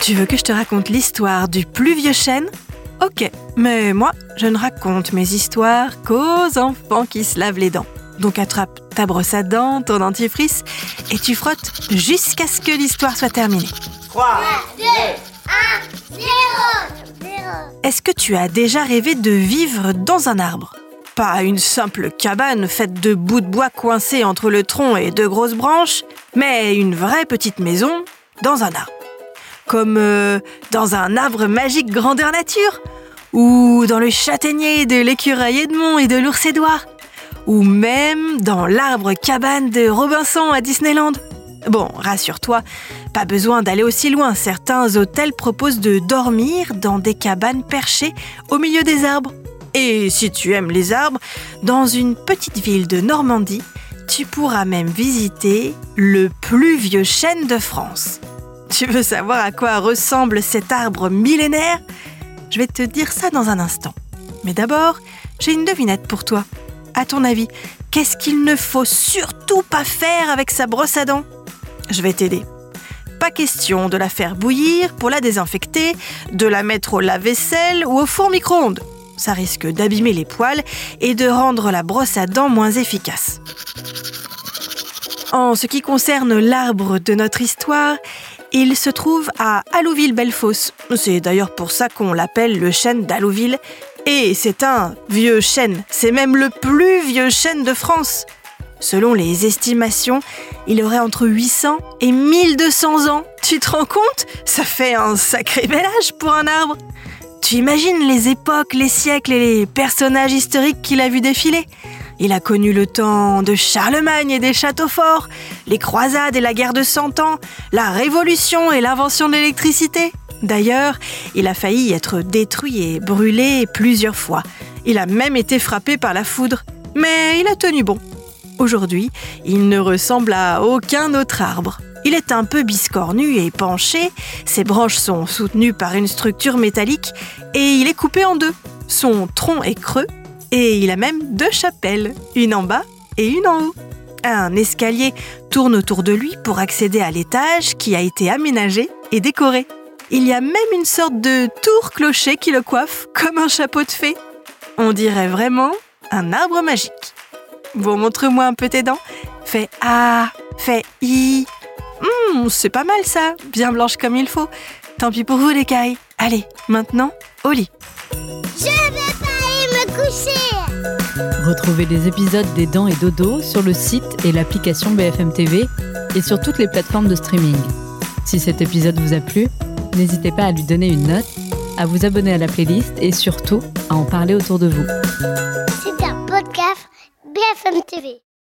Tu veux que je te raconte l'histoire du plus vieux chêne ? Ok, mais moi, je ne raconte mes histoires qu'aux enfants qui se lavent les dents. Donc attrape ta brosse à dents, ton dentifrice, et tu frottes jusqu'à ce que l'histoire soit terminée. 3, 2, 1, 0. Est-ce que tu as déjà rêvé de vivre dans un arbre ? Pas une simple cabane faite de bouts de bois coincés entre le tronc et deux grosses branches, mais une vraie petite maison dans un arbre. Comme dans un arbre magique grandeur nature, ou dans le châtaignier de l'écureuil Edmond et de l'ours Édouard, ou même dans l'arbre cabane de Robinson à Disneyland. Bon, rassure-toi, pas besoin d'aller aussi loin. Certains hôtels proposent de dormir dans des cabanes perchées au milieu des arbres. Et si tu aimes les arbres, dans une petite ville de Normandie, tu pourras même visiter le plus vieux chêne de France. Tu veux savoir à quoi ressemble cet arbre millénaire ? Je vais te dire ça dans un instant. Mais d'abord, j'ai une devinette pour toi. À ton avis, qu'est-ce qu'il ne faut surtout pas faire avec sa brosse à dents ? Je vais t'aider. Pas question de la faire bouillir pour la désinfecter, de la mettre au lave-vaisselle ou au four micro-ondes. Ça risque d'abîmer les poils et de rendre la brosse à dents moins efficace. En ce qui concerne l'arbre de notre histoire, il se trouve à Allouville-Bellefosse. C'est d'ailleurs pour ça qu'on l'appelle le chêne d'Allouville. Et c'est un vieux chêne. C'est même le plus vieux chêne de France. Selon les estimations, il aurait entre 800 et 1200 ans. Tu te rends compte ? Ça fait un sacré bel âge pour un arbre. Tu imagines les époques, les siècles et les personnages historiques qu'il a vu défiler ? Il a connu le temps de Charlemagne et des châteaux forts, les croisades et la guerre de 100 ans, la Révolution et l'invention de l'électricité. D'ailleurs, il a failli être détruit et brûlé plusieurs fois. Il a même été frappé par la foudre, mais il a tenu bon. Aujourd'hui, il ne ressemble à aucun autre arbre. Il est un peu biscornu et penché, ses branches sont soutenues par une structure métallique et il est coupé en deux. Son tronc est creux et il a même 2 chapelles, une en bas et une en haut. Un escalier tourne autour de lui pour accéder à l'étage qui a été aménagé et décoré. Il y a même une sorte de tour-clocher qui le coiffe comme un chapeau de fée. On dirait vraiment un arbre magique. Bon, montre-moi un peu tes dents. Fais A, fais I. C'est pas mal ça, bien blanche comme il faut. Tant pis pour vous les cailles. Allez, maintenant, au lit. Je vais pas aller me coucher. Retrouvez les épisodes des Dents et Dodo sur le site et l'application BFM TV et sur toutes les plateformes de streaming. Si cet épisode vous a plu, n'hésitez pas à lui donner une note, à vous abonner à la playlist et surtout à en parler autour de vous. C'est un podcast BFM TV.